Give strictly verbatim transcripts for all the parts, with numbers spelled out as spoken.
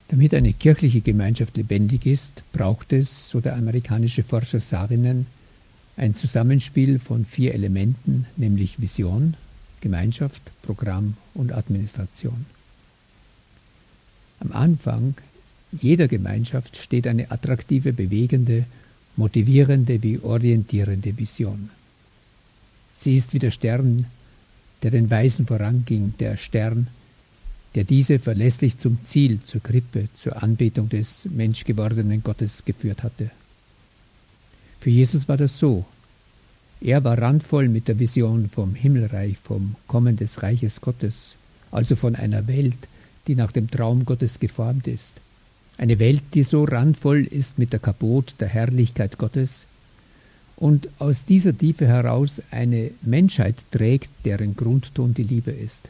Damit eine kirchliche Gemeinschaft lebendig ist, braucht es, so der amerikanische Forscher Saarinen, ein Zusammenspiel von vier Elementen, nämlich Vision, Gemeinschaft, Programm und Administration. Am Anfang jeder Gemeinschaft steht eine attraktive, bewegende, motivierende wie orientierende Vision. Sie ist wie der Stern, der den Weisen voranging, der Stern, der diese verlässlich zum Ziel, zur Krippe, zur Anbetung des menschgewordenen Gottes geführt hatte. Für Jesus war das so. Er war randvoll mit der Vision vom Himmelreich, vom Kommen des Reiches Gottes, also von einer Welt, die nach dem Traum Gottes geformt ist. Eine Welt, die so randvoll ist mit der Kabot der Herrlichkeit Gottes und aus dieser Tiefe heraus eine Menschheit trägt, deren Grundton die Liebe ist.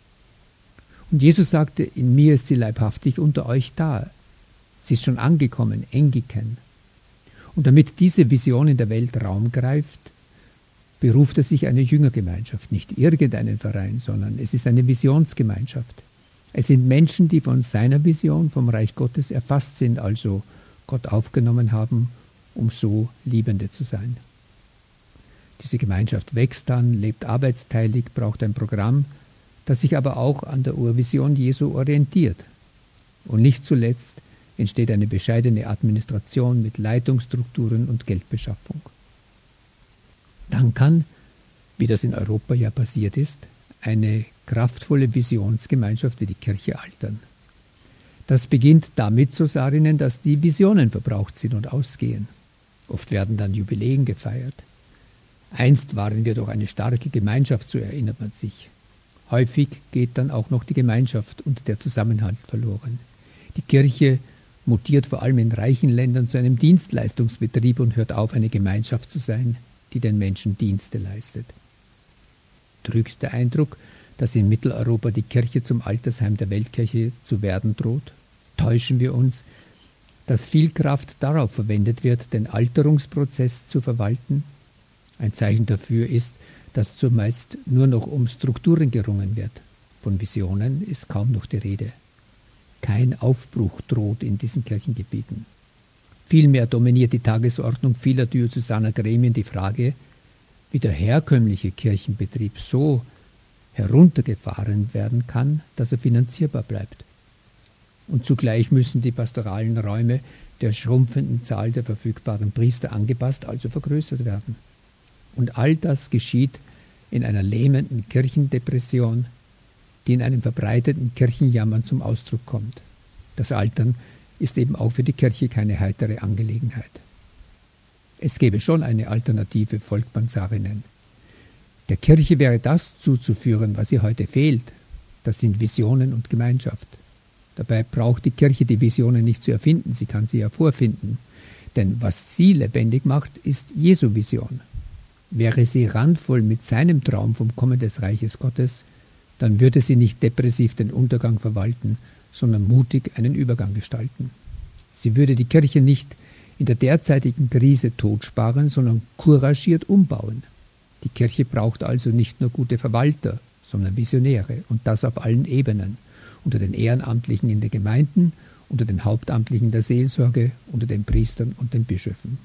Und Jesus sagte, in mir ist sie leibhaftig unter euch da. Sie ist schon angekommen, Engiken. Und damit diese Vision in der Welt Raum greift, beruft er sich eine Jüngergemeinschaft, nicht irgendeinen Verein, sondern es ist eine Visionsgemeinschaft. Es sind Menschen, die von seiner Vision vom Reich Gottes erfasst sind, also Gott aufgenommen haben, um so Liebende zu sein. Diese Gemeinschaft wächst dann, lebt arbeitsteilig, braucht ein Programm, das sich aber auch an der Urvision Jesu orientiert. Und nicht zuletzt entsteht eine bescheidene Administration mit Leitungsstrukturen und Geldbeschaffung. Dann kann, wie das in Europa ja passiert ist, eine kraftvolle Visionsgemeinschaft wie die Kirche altern. Das beginnt damit, so Saarinen, dass die Visionen verbraucht sind und ausgehen. Oft werden dann Jubiläen gefeiert. Einst waren wir doch eine starke Gemeinschaft, so erinnert man sich. Häufig geht dann auch noch die Gemeinschaft und der Zusammenhalt verloren. Die Kirche mutiert vor allem in reichen Ländern zu einem Dienstleistungsbetrieb und hört auf, eine Gemeinschaft zu sein, die den Menschen Dienste leistet. Trügt der Eindruck, dass in Mitteleuropa die Kirche zum Altersheim der Weltkirche zu werden droht? Täuschen wir uns, dass viel Kraft darauf verwendet wird, den Alterungsprozess zu verwalten? Ein Zeichen dafür ist, dass zumeist nur noch um Strukturen gerungen wird. Von Visionen ist kaum noch die Rede. Kein Aufbruch droht in diesen Kirchengebieten. Vielmehr dominiert die Tagesordnung vieler diözesaner Gremien die Frage, wie der herkömmliche Kirchenbetrieb so heruntergefahren werden kann, dass er finanzierbar bleibt. Und zugleich müssen die pastoralen Räume der schrumpfenden Zahl der verfügbaren Priester angepasst, also vergrößert werden. Und all das geschieht in einer lähmenden Kirchendepression, die in einem verbreiteten Kirchenjammern zum Ausdruck kommt. Das Altern ist eben auch für die Kirche keine heitere Angelegenheit. Es gäbe schon eine Alternative, folgt man Saarinen. Der Kirche wäre das zuzuführen, was ihr heute fehlt. Das sind Visionen und Gemeinschaft. Dabei braucht die Kirche die Visionen nicht zu erfinden, sie kann sie ja vorfinden. Denn was sie lebendig macht, ist Jesu Vision. Wäre sie randvoll mit seinem Traum vom Kommen des Reiches Gottes, dann würde sie nicht depressiv den Untergang verwalten, sondern mutig einen Übergang gestalten. Sie würde die Kirche nicht in der derzeitigen Krise totsparen, sondern couragiert umbauen. Die Kirche braucht also nicht nur gute Verwalter, sondern Visionäre, und das auf allen Ebenen, unter den Ehrenamtlichen in den Gemeinden, unter den Hauptamtlichen der Seelsorge, unter den Priestern und den Bischöfen.